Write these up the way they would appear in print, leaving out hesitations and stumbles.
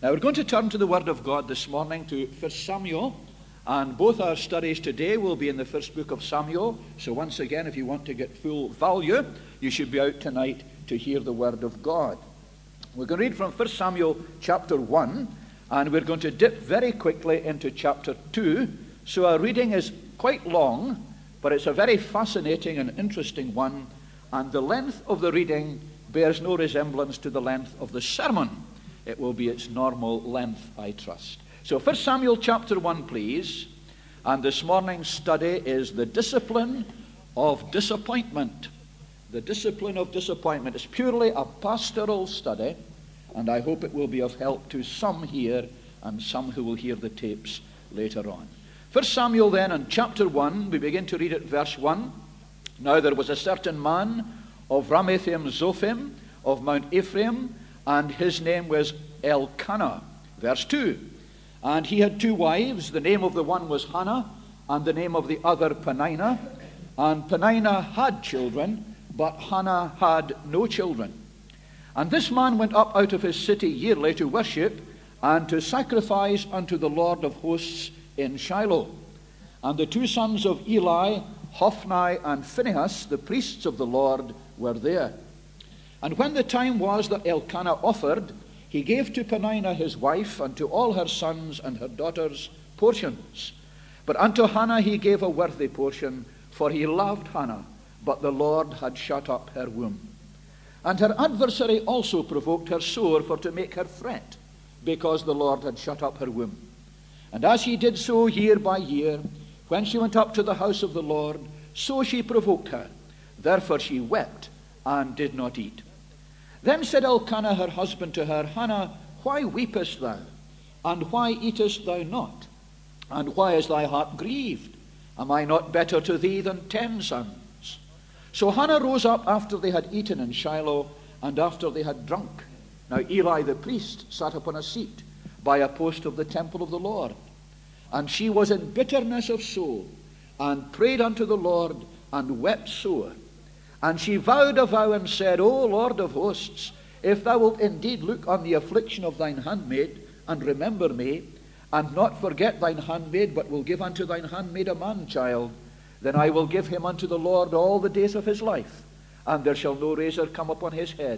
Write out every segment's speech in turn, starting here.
Now we're going to turn to the Word of God this morning to 1 Samuel, and both our studies today will be in the first book of Samuel. So once again, if you want to get full value, you should be out tonight to hear the Word of God. We're going to read from 1 Samuel chapter 1, and we're going to dip very quickly into chapter 2. So our reading is quite long, but it's a very fascinating and interesting one, and the length of the reading bears no resemblance to the length of the sermon. It will be its normal length, I trust. So 1 Samuel chapter 1, please. And this morning's study is the discipline of disappointment. The discipline of disappointment. It's purely a pastoral study, and I hope it will be of help to some here and some who will hear the tapes later on. 1 Samuel then, in chapter 1, we begin to read at verse 1. Now there was a certain man of Ramathaim Zophim of Mount Ephraim, and his name was Elkanah. Verse 2. And he had two wives. The name of the one was Hannah, and the name of the other Peninnah. And Peninnah had children, but Hannah had no children. And this man went up out of his city yearly to worship and to sacrifice unto the Lord of hosts in Shiloh. And the two sons of Eli, Hophni and Phinehas, the priests of the Lord, were there. And when the time was that Elkanah offered, he gave to Peninnah his wife and to all her sons and her daughters portions. But unto Hannah he gave a worthy portion, for he loved Hannah, but the Lord had shut up her womb. And her adversary also provoked her sore for to make her fret, because the Lord had shut up her womb. And as he did so year by year, when she went up to the house of the Lord, so she provoked her. Therefore she wept and did not eat. Then said Elkanah her husband to her, Hannah, why weepest thou? And why eatest thou not? And why is thy heart grieved? Am I not better to thee than 10 sons? So Hannah rose up after they had eaten in Shiloh, and after they had drunk. Now Eli the priest sat upon a seat by a post of the temple of the Lord. And she was in bitterness of soul, and prayed unto the Lord, and wept sore. And she vowed a vow and said, O Lord of hosts, if thou wilt indeed look on the affliction of thine handmaid, and remember me, and not forget thine handmaid, but will give unto thine handmaid a man-child, then I will give him unto the Lord all the days of his life, and there shall no razor come upon his head.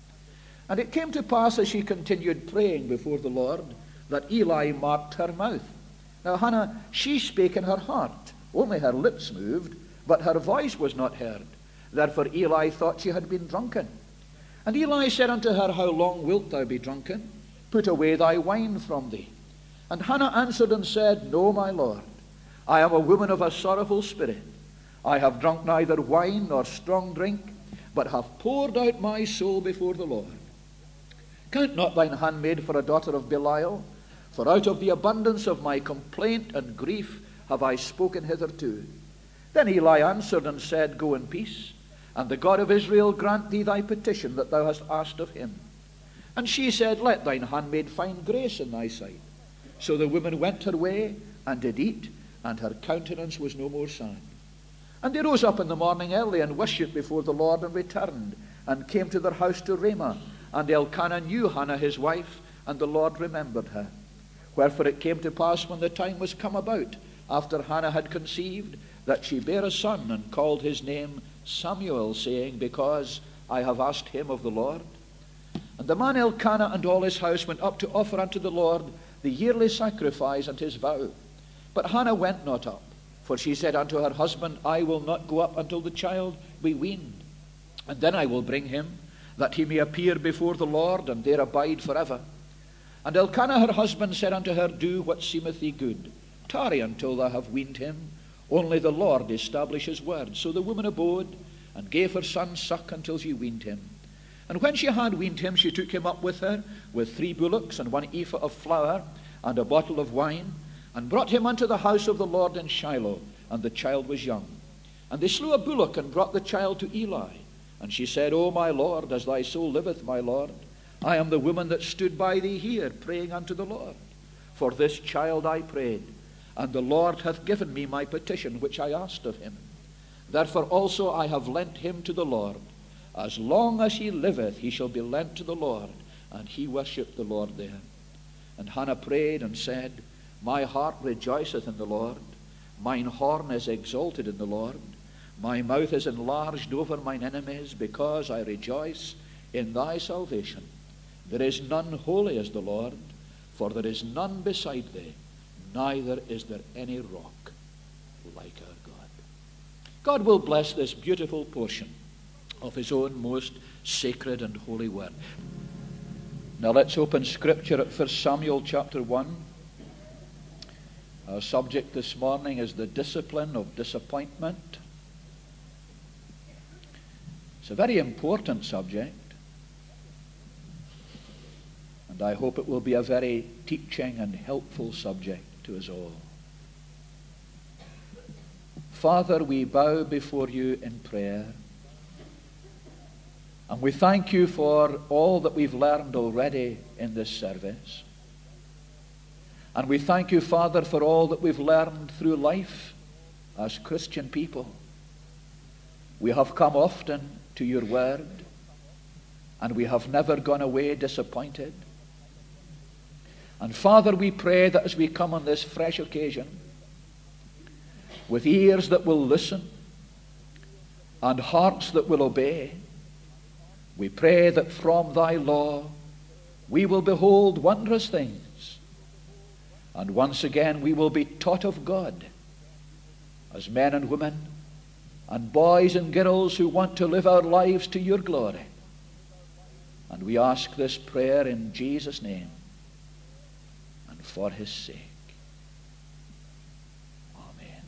And it came to pass, as she continued praying before the Lord, that Eli marked her mouth. Now Hannah, she spake in her heart, only her lips moved, but her voice was not heard. Therefore Eli thought she had been drunken. And Eli said unto her, How long wilt thou be drunken? Put away thy wine from thee. And Hannah answered and said, No, my Lord, I am a woman of a sorrowful spirit. I have drunk neither wine nor strong drink, but have poured out my soul before the Lord. Count not thine handmaid for a daughter of Belial, for out of the abundance of my complaint and grief have I spoken hitherto. Then Eli answered and said, Go in peace, and the God of Israel grant thee thy petition that thou hast asked of him. And she said, Let thine handmaid find grace in thy sight. So the woman went her way, and did eat, and her countenance was no more sad. And they rose up in the morning early, and worshipped before the Lord, and returned, and came to their house to Ramah. And Elkanah knew Hannah his wife, and the Lord remembered her. Wherefore it came to pass, when the time was come about, after Hannah had conceived, that she bare a son, and called his name Samuel, saying, Because I have asked him of the Lord. And the man Elkanah and all his house went up to offer unto the Lord the yearly sacrifice and his vow. But Hannah went not up, for she said unto her husband, I will not go up until the child be weaned, and then I will bring him, that he may appear before the Lord, and there abide forever. And Elkanah her husband said unto her, Do what seemeth thee good. Tarry until thou have weaned him. Only the Lord establish his word. So the woman abode, and gave her son suck until she weaned him. And when she had weaned him, she took him up with her, with 3 bullocks, and 1 ephah of flour, and a bottle of wine, and brought him unto the house of the Lord in Shiloh, and the child was young. And they slew a bullock, and brought the child to Eli. And she said, O my Lord, as thy soul liveth, my Lord, I am the woman that stood by thee here, praying unto the Lord. For this child I prayed, and the Lord hath given me my petition which I asked of him. Therefore also I have lent him to the Lord. As long as he liveth, he shall be lent to the Lord. And he worshipped the Lord there. And Hannah prayed and said, My heart rejoiceth in the Lord. Mine horn is exalted in the Lord. My mouth is enlarged over mine enemies, because I rejoice in thy salvation. There is none holy as the Lord, for there is none beside thee, neither is there any rock like our God. God will bless this beautiful portion of his own most sacred and holy word. Now let's open Scripture at 1 Samuel chapter 1. Our subject this morning is the discipline of disappointment. It's a very important subject, and I hope it will be a very teaching and helpful subject to us all. Father, we bow before you in prayer, and we thank you for all that we've learned already in this service. And we thank you, Father, for all that we've learned through life as Christian people. We have come often to your word, and we have never gone away disappointed. And Father, we pray that as we come on this fresh occasion, with ears that will listen and hearts that will obey, we pray that from thy law we will behold wondrous things, and once again we will be taught of God as men and women and boys and girls who want to live our lives to your glory. And we ask this prayer in Jesus' name and for his sake. Amen.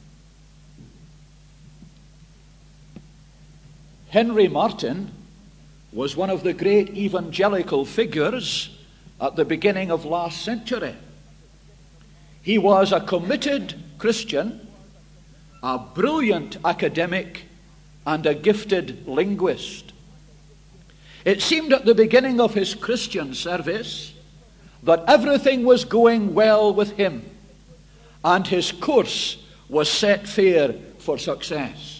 Henry Martyn was one of the great evangelical figures at the beginning of last century. He was a committed Christian, a brilliant academic, and a gifted linguist. It seemed at the beginning of his Christian service that everything was going well with him, and his course was set fair for success.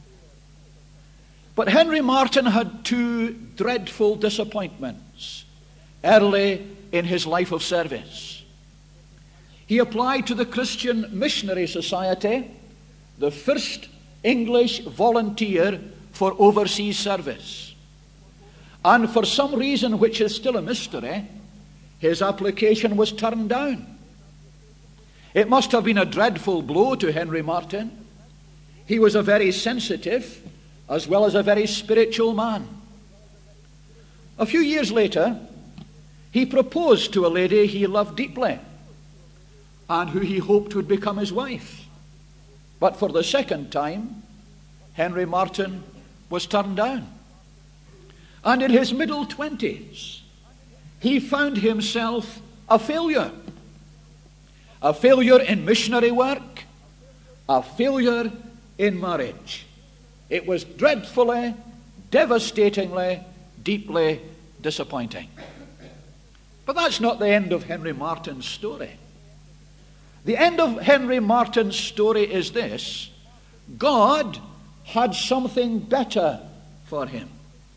But Henry Martyn had two dreadful disappointments early in his life of service. He applied to the Christian Missionary Society, the first English volunteer for overseas service. And for some reason which is still a mystery, his application was turned down. It must have been a dreadful blow to Henry Martyn. He was a very sensitive as well as a very spiritual man. A few years later, he proposed to a lady he loved deeply and who he hoped would become his wife. But for the second time, Henry Martyn was turned down. And in his middle 20s, he found himself a failure. A failure in missionary work, a failure in marriage. It was dreadfully, devastatingly, deeply disappointing. But that's not the end of Henry Martyn's story. The end of Henry Martyn's story is this: God had something better for him.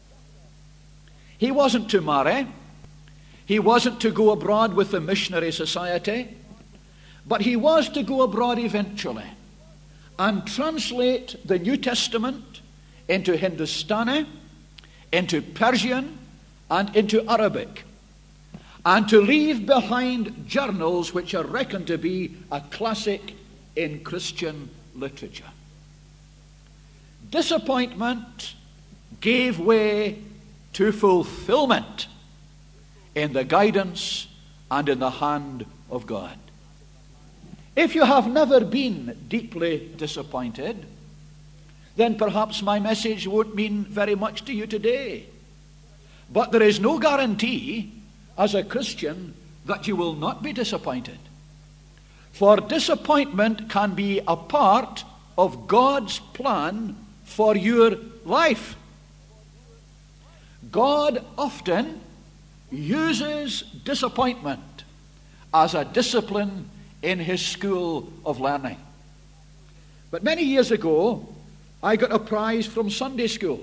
He wasn't to marry. He wasn't to go abroad with the Missionary Society. But he was to go abroad eventually and translate the New Testament into Hindustani, into Persian, and into Arabic, and to leave behind journals which are reckoned to be a classic in Christian literature. Disappointment gave way to fulfillment in the guidance and in the hand of God. If you have never been deeply disappointed, then perhaps my message won't mean very much to you today. But there is no guarantee as a Christian that you will not be disappointed. For disappointment can be a part of God's plan for your life. God often uses disappointment as a discipline in his school of learning. But many years ago, I got a prize from Sunday school.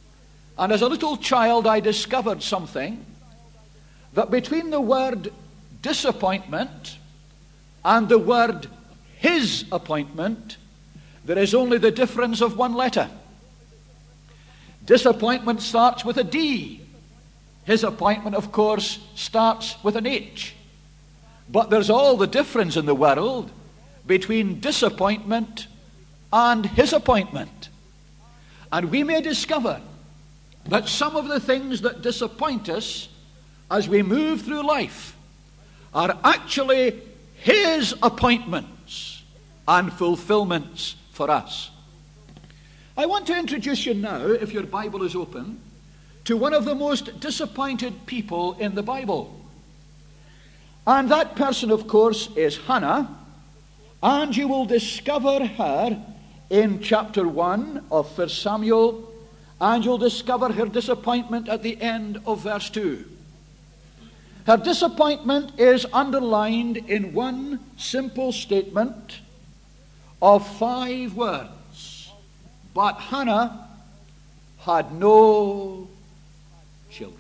And as a little child, I discovered something, that between the word disappointment and the word his appointment, there is only the difference of one letter. Disappointment starts with a D. His appointment, of course, starts with an H. But there's all the difference in the world between disappointment and his appointment. And we may discover that some of the things that disappoint us as we move through life are actually his appointments and fulfillments for us. I want to introduce you now, if your Bible is open, to one of the most disappointed people in the Bible. And that person, of course, is Hannah. And you will discover her in chapter 1 of 1 Samuel. And you'll discover her disappointment at the end of verse 2. Her disappointment is underlined in one simple statement of 5 words. But Hannah had no children.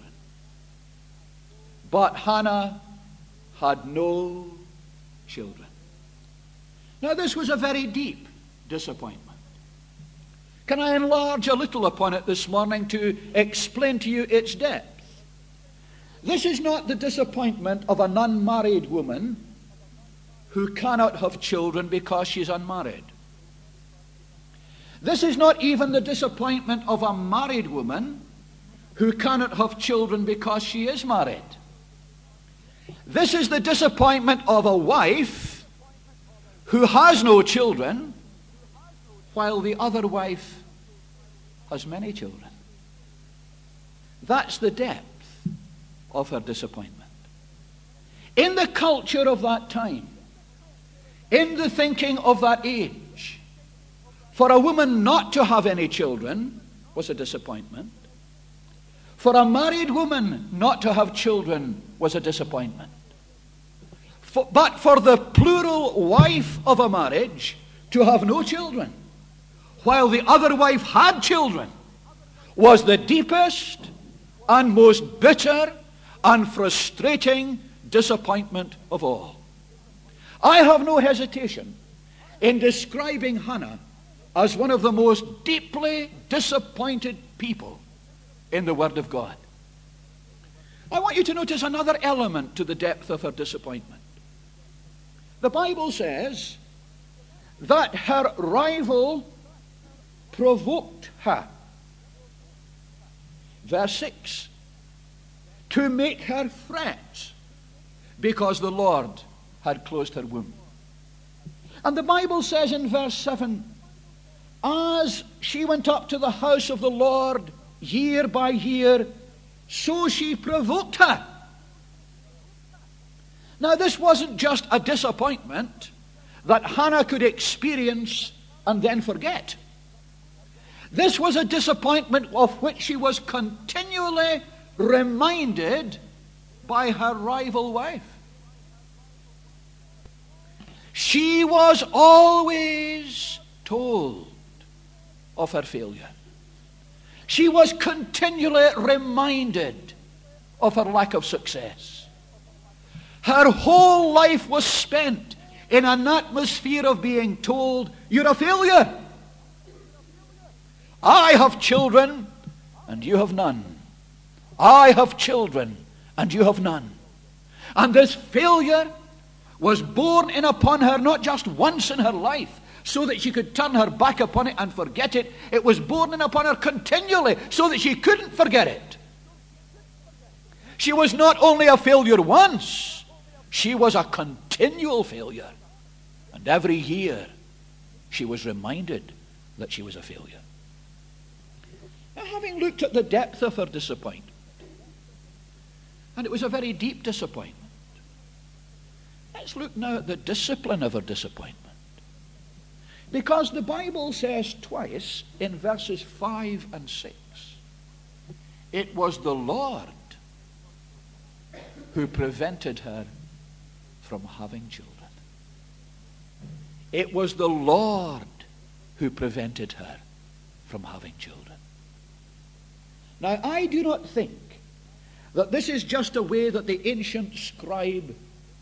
But Hannah had no children. Now this was a very deep disappointment. Can I enlarge a little upon it this morning to explain to you its depth? This is not the disappointment of an unmarried woman who cannot have children because she's unmarried. This is not even the disappointment of a married woman who cannot have children because she is married. This is the disappointment of a wife who has no children while the other wife has many children. That's the depth of her disappointment. In the culture of that time, in the thinking of that age, for a woman not to have any children was a disappointment. For a married woman not to have children was a disappointment. But for the plural wife of a marriage to have no children, while the other wife had children, was the deepest and most bitter and frustrating disappointment of all. I have no hesitation in describing Hannah as one of the most deeply disappointed people in the Word of God. I want you to notice another element to the depth of her disappointment. The Bible says that her rival provoked her. Verse 6. To make her fret because the Lord had closed her womb. And the Bible says in verse 7, as she went up to the house of the Lord year by year, so she provoked her. Now this wasn't just a disappointment that Hannah could experience and then forget. This was a disappointment of which she was continually reminded by her rival wife. She was always told of her failure. She was continually reminded of her lack of success. Her whole life was spent in an atmosphere of being told, you're a failure. I have children and you have none. I have children and you have none. And this failure was borne in upon her not just once in her life so that she could turn her back upon it and forget it. It was borne in upon her continually so that she couldn't forget it. She was not only a failure once, she was a continual failure. And every year she was reminded that she was a failure. Now, having looked at the depth of her disappointment, and it was a very deep disappointment, let's look now at the discipline of her disappointment. Because the Bible says twice in verses 5 and 6, it was the Lord who prevented her from having children. It was the Lord who prevented her from having children. Now, I do not think that this is just a way that the ancient scribe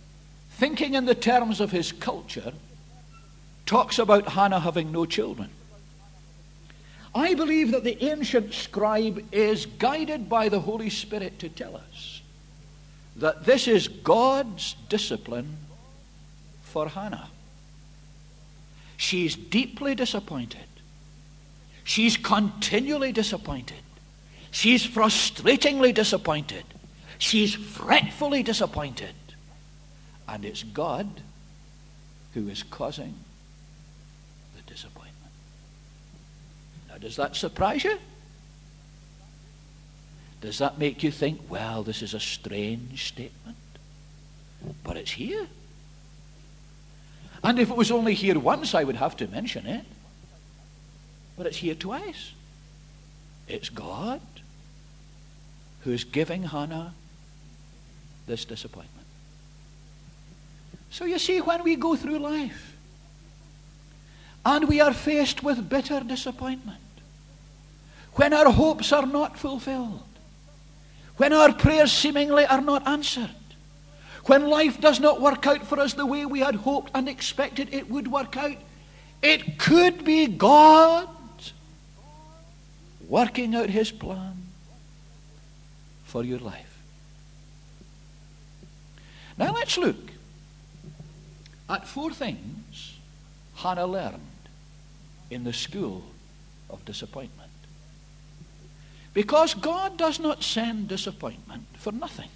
thinking in the terms of his culture, talks about Hannah having no children. I believe that the ancient scribe is guided by the Holy Spirit to tell us that this is God's discipline for Hannah. She's deeply disappointed. She's continually disappointed. She's frustratingly disappointed. She's fretfully disappointed. And it's God who is causing the disappointment. Now, does that surprise you? Does that make you think, well, this is a strange statement? But it's here. And if it was only here once, I would have to mention it. But it's here twice. It's God who's giving Hannah this disappointment. So you see, when we go through life and we are faced with bitter disappointment, when our hopes are not fulfilled, when our prayers seemingly are not answered, when life does not work out for us the way we had hoped and expected it would work out, it could be God working out his plan for your life. Now let's look at 4 things Hannah learned in the school of disappointment. Because God does not send disappointment for nothing.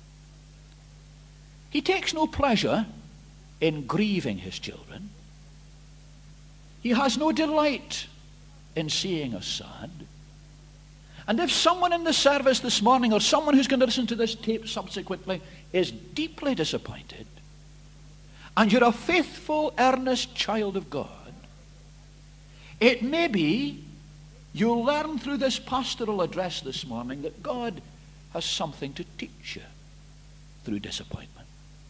He takes no pleasure in grieving his children. He has no delight in seeing us sad. And if someone in the service this morning, or someone who's going to listen to this tape subsequently, is deeply disappointed, and you're a faithful, earnest child of God, it may be you'll learn through this pastoral address this morning that God has something to teach you through disappointment.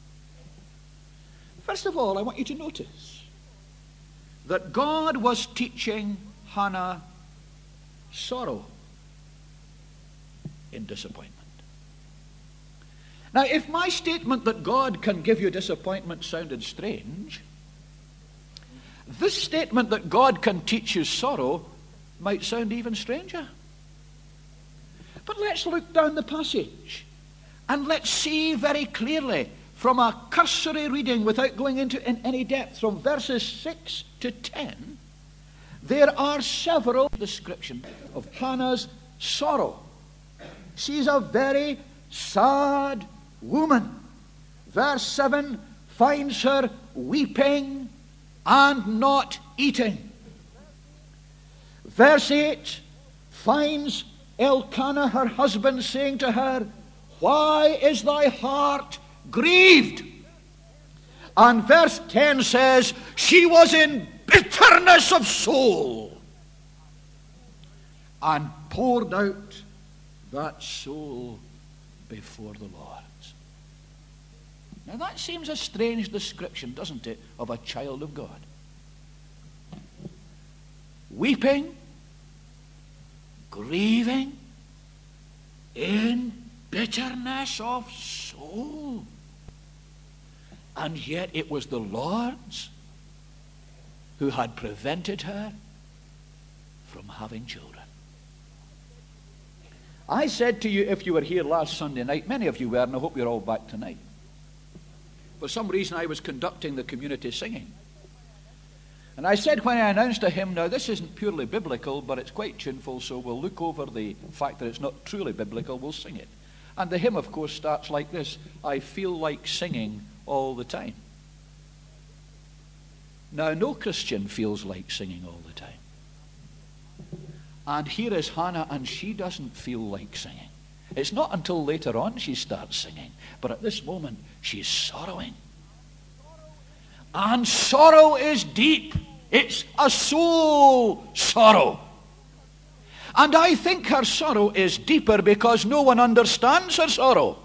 First of all, I want you to notice that God was teaching Hannah sorrow in disappointment. Now, if my statement that God can give you disappointment sounded strange, this statement that God can teach you sorrow might sound even stranger. But let's look down the passage and let's see very clearly from a cursory reading without going into in any depth from verses 6 to 10, there are several descriptions of Hannah's sorrow. She's a very sad woman. Verse 7 finds her weeping and not eating. Verse 8 finds Elkanah, her husband, saying to her, "Why is thy heart grieved?" And verse 10 says, she was in bitterness of soul and poured out that soul before the Lord. Now that seems a strange description, doesn't it, of a child of God. Weeping, grieving, in bitterness of soul. And yet it was the Lord's who had prevented her from having children. I said to you, if you were here last Sunday night, many of you were, and I hope you're all back tonight. For some reason I was conducting the community singing. And I said when I announced a hymn, now this isn't purely biblical, but it's quite tuneful, so we'll look over the fact that it's not truly biblical, we'll sing it. And the hymn, of course, starts like this: I feel like singing all the time. Now, no Christian feels like singing all the time. And here is Hannah, and she doesn't feel like singing. It's not until later on she starts singing, but at this moment she's sorrowing. And sorrow is deep. It's a soul sorrow. And I think her sorrow is deeper because no one understands her sorrow.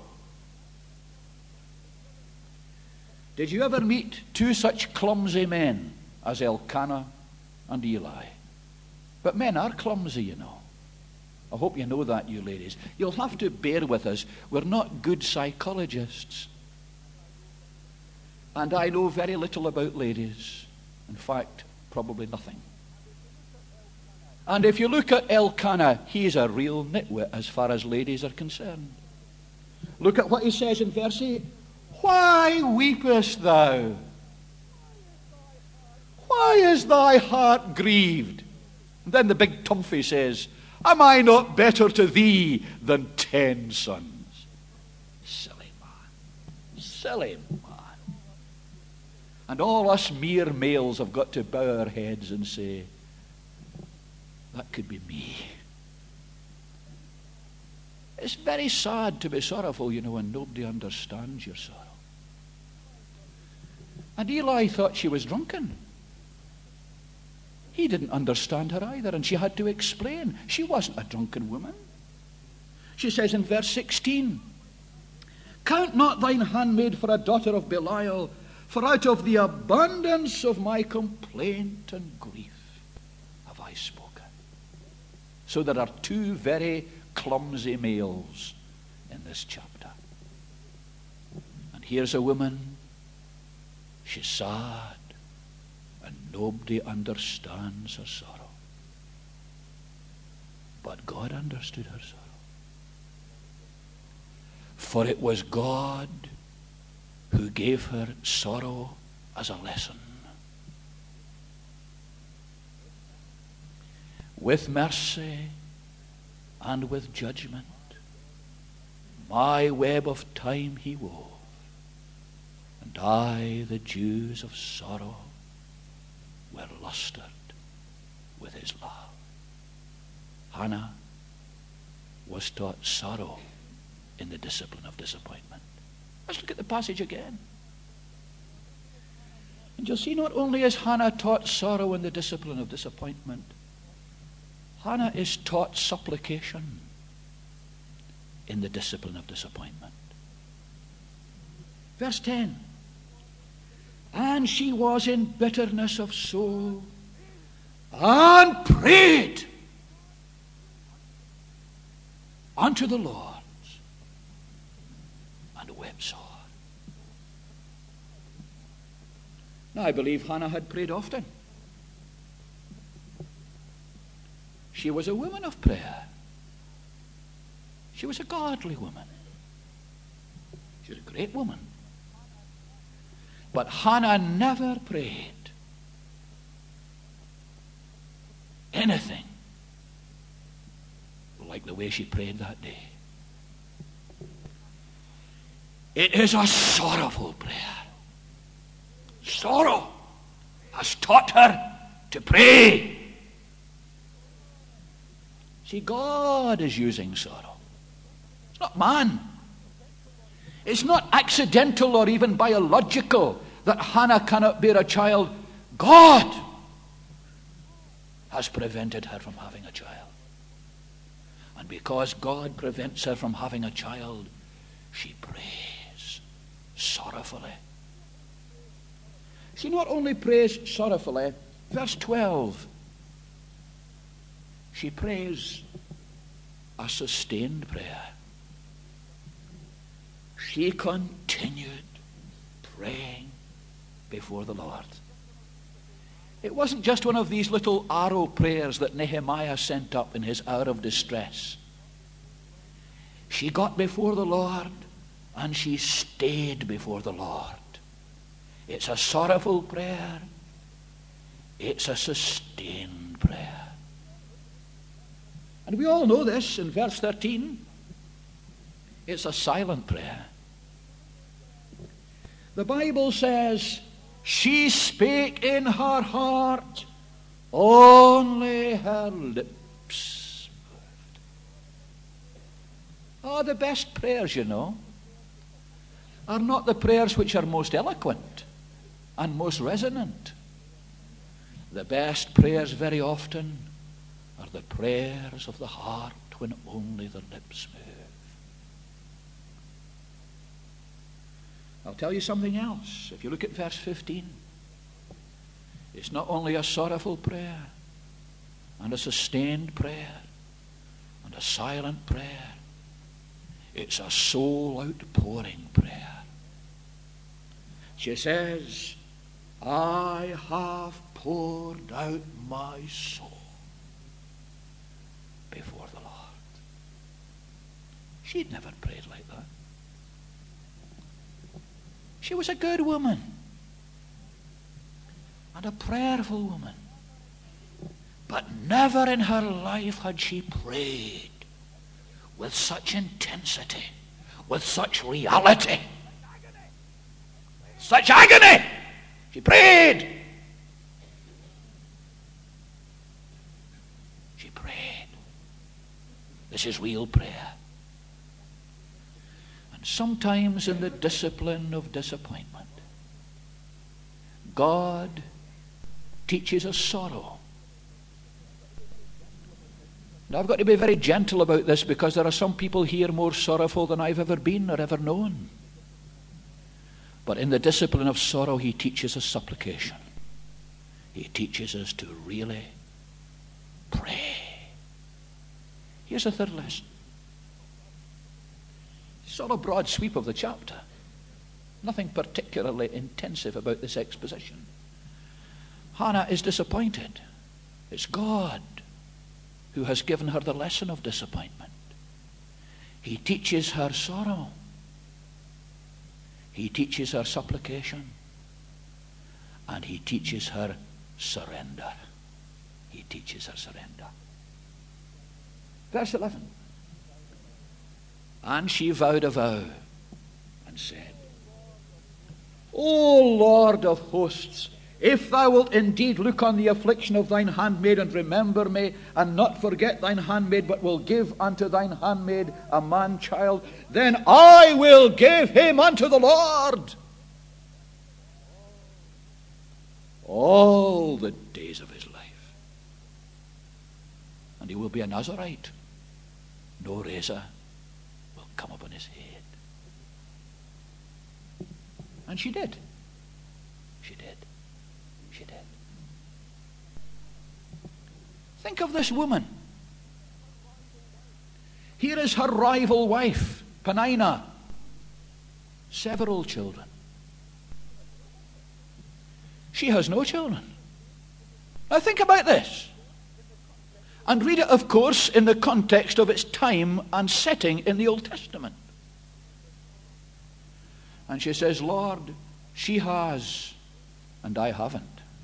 Did you ever meet 2 such clumsy men as Elkanah and Eli? But men are clumsy, you know. I hope you know that, you ladies. You'll have to bear with us. We're not good psychologists. And I know very little about ladies. In fact, probably nothing. And if you look at Elkanah, he's a real nitwit as far as ladies are concerned. Look at what he says in verse 8. Why weepest thou? Why is thy heart grieved? And then the big Tumphy says, am I not better to thee than 10 sons? Silly man. Silly man. And all us mere males have got to bow our heads and say, that could be me. It's very sad to be sorrowful, you know, when nobody understands your sorrow. And Eli thought she was drunken. He didn't understand her either, and she had to explain. She wasn't a drunken woman. She says in verse 16, count not thine handmaid for a daughter of Belial, for out of the abundance of my complaint and grief have I spoken. So there are 2 very clumsy males in this chapter. And here's a woman, she's sad, and nobody understands her sorrow. But God understood her sorrow. For it was God who gave her sorrow as a lesson. With mercy and with judgment, my web of time he wove, and I, the dews of sorrow, were lustered with his love. Hannah was taught sorrow in the discipline of disappointment. Let's look at the passage again. And you'll see not only is Hannah taught sorrow in the discipline of disappointment, Hannah is taught supplication in the discipline of disappointment. Verse 10. And she was in bitterness of soul and prayed unto the Lord and wept sore. Now I believe Hannah had prayed often. She was a woman of prayer. She was a godly woman. She was a great woman. But Hannah never prayed anything like the way she prayed that day. It is a sorrowful prayer. Sorrow has taught her to pray. See, God is using sorrow. It's not man. It's not accidental or even biological that Hannah cannot bear a child. God has prevented her from having a child. And because God prevents her from having a child, she prays sorrowfully. She not only prays sorrowfully, verse 12, she prays a sustained prayer. She continued praying before the Lord. It wasn't just one of these little arrow prayers that Nehemiah sent up in his hour of distress. She got before the Lord and she stayed before the Lord. It's a sorrowful prayer. It's a sustained prayer. And we all know this in verse 13. It's a silent prayer. The Bible says, she spake in her heart, only her lips moved. Oh, the best prayers, you know, are not the prayers which are most eloquent and most resonant. The best prayers very often are the prayers of the heart when only the lips move. I'll tell you something else. If you look at verse 15, it's not only a sorrowful prayer and a sustained prayer and a silent prayer. It's a soul outpouring prayer. She says, I have poured out my soul before the Lord. She'd never prayed like that. She was a good woman and a prayerful woman. But never in her life had she prayed with such intensity, with such reality, such agony. She prayed. She prayed. This is real prayer. And sometimes in the discipline of disappointment, God teaches us sorrow. Now I've got to be very gentle about this, because there are some people here more sorrowful than I've ever been or ever known. But in the discipline of sorrow, he teaches us supplication. He teaches us to really pray. Here's a third lesson. It's all a broad sweep of the chapter. Nothing particularly intensive about this exposition. Hannah is disappointed. It's God who has given her the lesson of disappointment. He teaches her sorrow. He teaches her supplication. And he teaches her surrender. He teaches her surrender. Verse 11. And she vowed a vow and said, O Lord of hosts, if thou wilt indeed look on the affliction of thine handmaid, and remember me, and not forget thine handmaid, but will give unto thine handmaid a man-child, then I will give him unto the Lord all the days of his life. And he will be a Nazarite. No razor will come upon his head. And she did. She did. She did. Think of this woman. Here is her rival wife, Peninnah. Several children. She has no children. Now think about this. And read it, of course, in the context of its time and setting in the Old Testament. And she says, Lord, she has, and I haven't.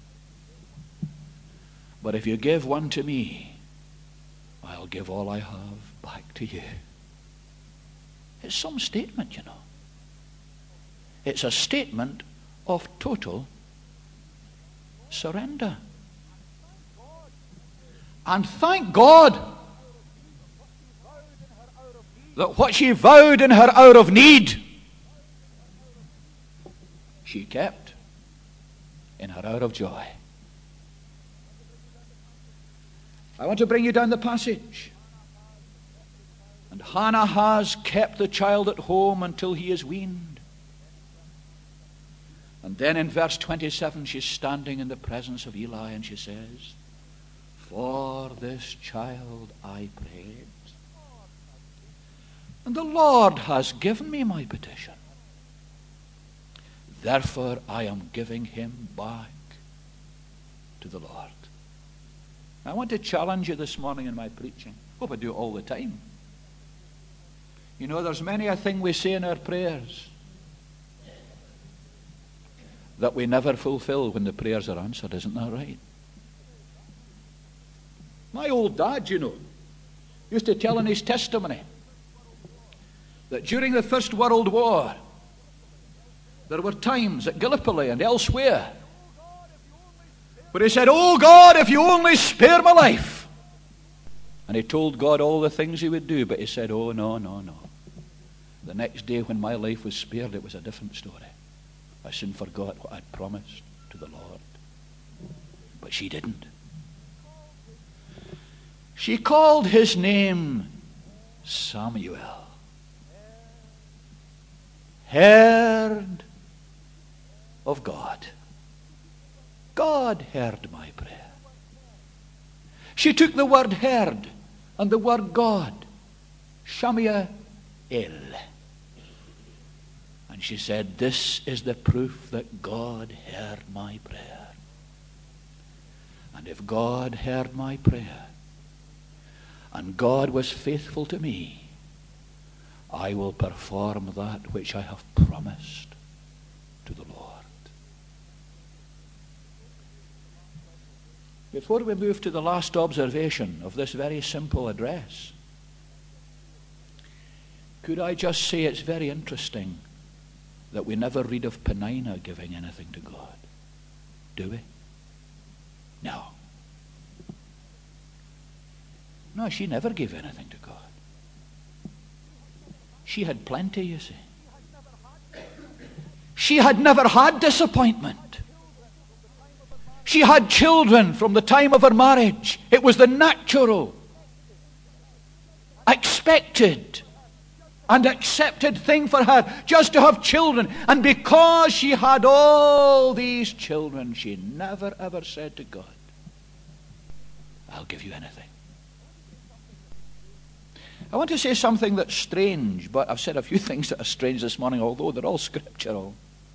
But if you give one to me, I'll give all I have back to you. It's some statement, you know. It's a statement of total surrender. And thank God that what she vowed in her hour of need, she kept in her hour of joy. I want to bring you down the passage. And Hannah has kept the child at home until he is weaned. And then in verse 27, she's standing in the presence of Eli, and she says, for this child I prayed, and the Lord has given me my petition. Therefore I am giving him back to the Lord. I want to challenge you this morning in my preaching. Hope I do it all the time. You know, there's many a thing we say in our prayers that we never fulfill when the prayers are answered. Isn't that right? My old dad, you know, used to tell in his testimony that during the First World War, there were times at Gallipoli and elsewhere where he said, oh God, if you only spare my life. And he told God all the things he would do, but he said, oh no, no, no. The next day when my life was spared, it was a different story. I soon forgot what I'd promised to the Lord. But she didn't. She called his name Samuel. Heard of God. God heard my prayer. She took the word heard and the word God, Shamiah El, And she said, this is the proof that God heard my prayer. And if God heard my prayer, and God was faithful to me, I will perform that which I have promised to the Lord. Before we move to the last observation of this very simple address, could I just say it's very interesting that we never read of Peninnah giving anything to God? Do we? No. No, she never gave anything to God. She had plenty, you see. She had never had disappointment. She had children from the time of her marriage. It was the natural, expected, and accepted thing for her just to have children. And because she had all these children, she never ever said to God, I'll give you anything. I want to say something that's strange, but I've said a few things that are strange this morning, although they're all scriptural.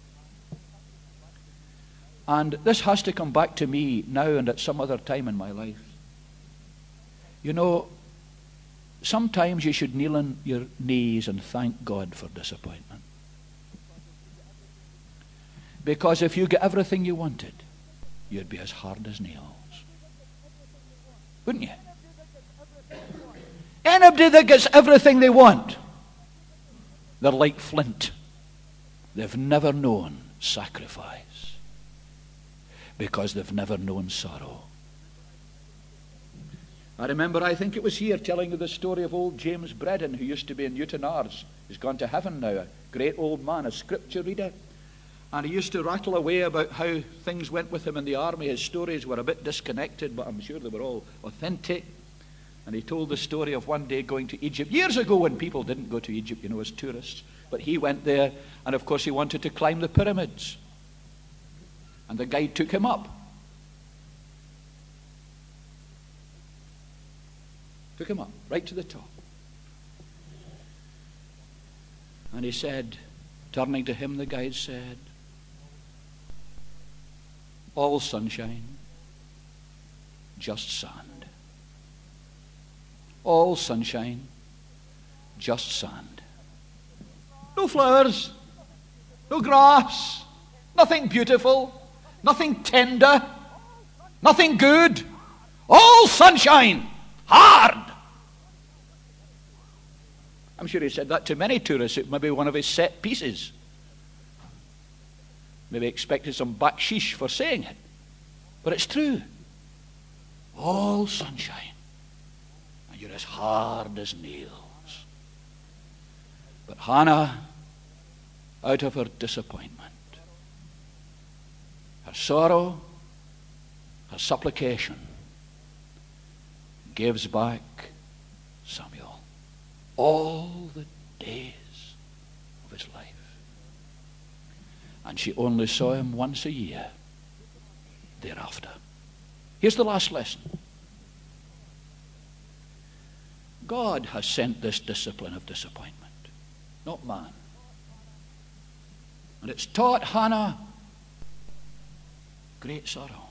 And this has to come back to me now and at some other time in my life. You know, sometimes you should kneel on your knees and thank God for disappointment. Because if you get everything you wanted, you'd be as hard as nails. Wouldn't you? Anybody that gets everything they want, they're like flint. They've never known sacrifice. Because they've never known sorrow. I remember, I think it was here, telling you the story of old James Bredin, who used to be in Newtonards. He's gone to heaven now, a great old man, a scripture reader. And he used to rattle away about how things went with him in the army. His stories were a bit disconnected, but I'm sure they were all authentic. And he told the story of one day going to Egypt, years ago when people didn't go to Egypt, you know, as tourists. But he went there, and of course he wanted to climb the pyramids. And the guide took him up. Took him up, right to the top. And he said, turning to him, the guide said, all sunshine, just sand. All sunshine, just sand. No flowers, no grass, nothing beautiful. Nothing tender, nothing good, all sunshine, hard. I'm sure he said that to many tourists. It may be one of his set pieces. Maybe expected some bakshish for saying it. But it's true. All sunshine. And you're as hard as nails. But Hannah, out of her disappointment, her sorrow, her supplication, gives back Samuel all the days of his life. And she only saw him once a year thereafter. Here's the last lesson. God has sent this discipline of disappointment, not man. And it's taught Hannah great sorrow.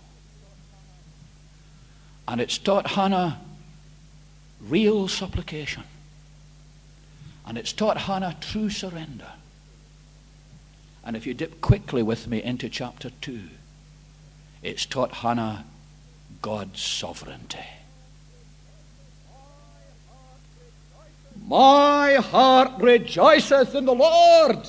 And it's taught Hannah real supplication. And it's taught Hannah true surrender. And if you dip quickly with me into chapter 2, it's taught Hannah God's sovereignty. My heart rejoiceth in the Lord.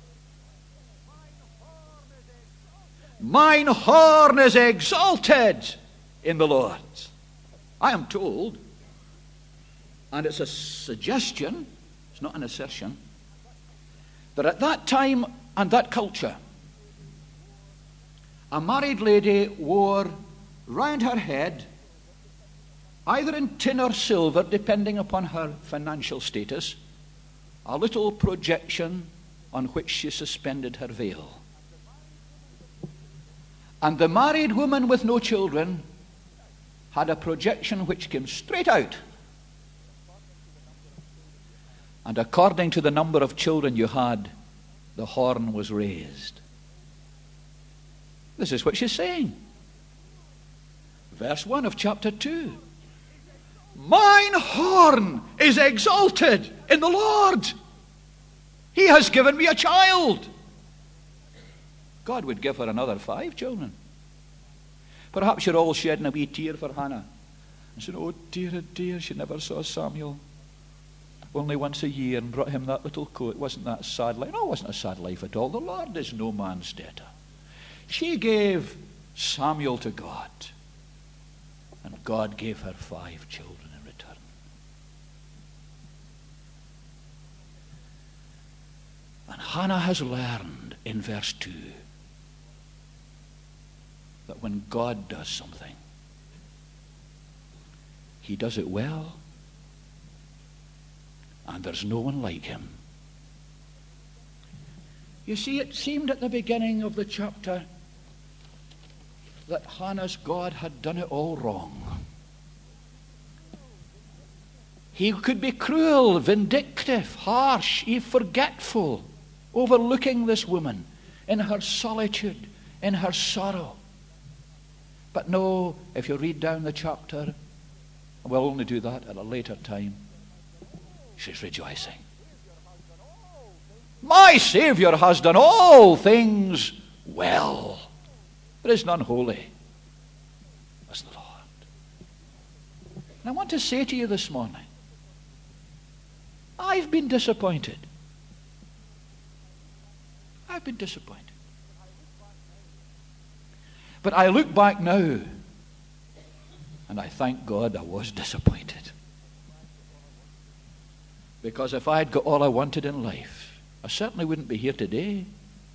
Mine horn is exalted in the Lord. I am told, and it's a suggestion, it's not an assertion, that at that time and that culture, a married lady wore round her head, either in tin or silver, depending upon her financial status, a little projection on which she suspended her veil. And the married woman with no children had a projection which came straight out. And according to the number of children you had, the horn was raised. This is what she's saying. Verse 1 of chapter 2. Mine horn is exalted in the Lord. He has given me a child. God would give her another 5 children. Perhaps you're all shedding a wee tear for Hannah and saying, oh dear, she never saw Samuel. Only once a year, and brought him that little coat. Wasn't that a sad life? No, it wasn't a sad life at all. The Lord is no man's debtor. She gave Samuel to God, and God gave her 5 children in return. And Hannah has learned in verse 2 that when God does something, he does it well, and there's no one like him. You see, it seemed at the beginning of the chapter that Hannah's God had done it all wrong. He could be cruel, vindictive, harsh, forgetful, overlooking this woman in her solitude, in her sorrow. But no, if you read down the chapter, we'll only do that at a later time, she's rejoicing. My Saviour has done all things well. There is none holy as the Lord. And I want to say to you this morning, I've been disappointed. I've been disappointed. But I look back now, and I thank God I was disappointed. Because if I had got all I wanted in life, I certainly wouldn't be here today.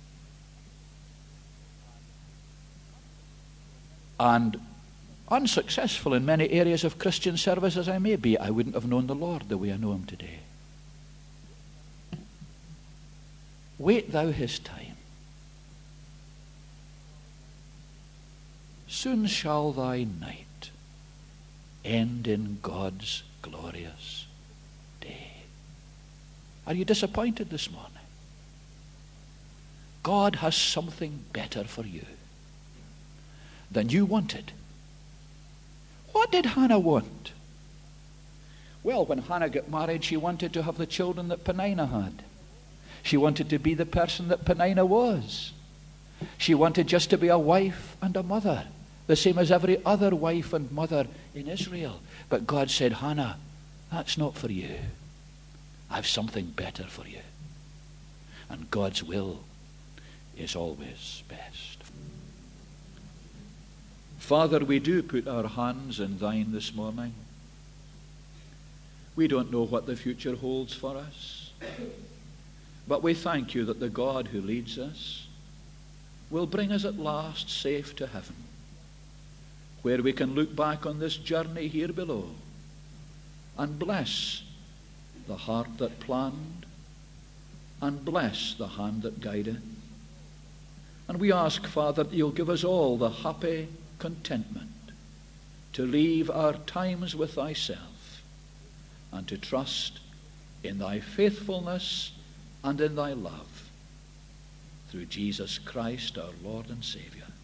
And unsuccessful in many areas of Christian service as I may be, I wouldn't have known the Lord the way I know him today. Wait thou his time. Soon shall thy night end in God's glorious day. Are you disappointed this morning? God has something better for you than you wanted. What did Hannah want? Well, when Hannah got married, she wanted to have the children that Peninnah had. She wanted to be the person that Peninnah was. She wanted just to be a wife and a mother, the same as every other wife and mother in Israel. But God said, Hannah, that's not for you. I've something better for you. And God's will is always best. Father, we do put our hands in thine this morning. We don't know what the future holds for us, but we thank you that the God who leads us will bring us at last safe to heaven, where we can look back on this journey here below and bless the heart that planned and bless the hand that guided. And we ask, Father, that you'll give us all the happy contentment to leave our times with thyself and to trust in thy faithfulness and in thy love through Jesus Christ, our Lord and Savior.